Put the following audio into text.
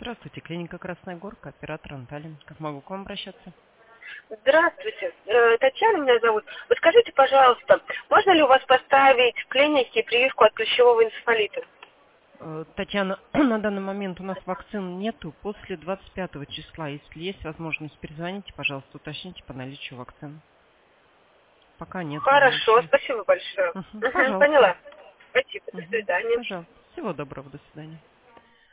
Здравствуйте, клиника Красная Горка, оператор Анталин. Как могу к вам обращаться? Здравствуйте, Татьяна меня зовут. Вот скажите, пожалуйста, можно ли у вас поставить в клинике прививку от клещевого энцефалита? Татьяна, на данный момент у нас вакцин нету. После 25 числа, если есть возможность, перезвоните, пожалуйста, уточните по наличию вакцин. Пока нет Хорошо, наличия. спасибо большое. Пожалуйста. Поняла. Спасибо, до свидания. Пожалуйста. Всего доброго, до свидания.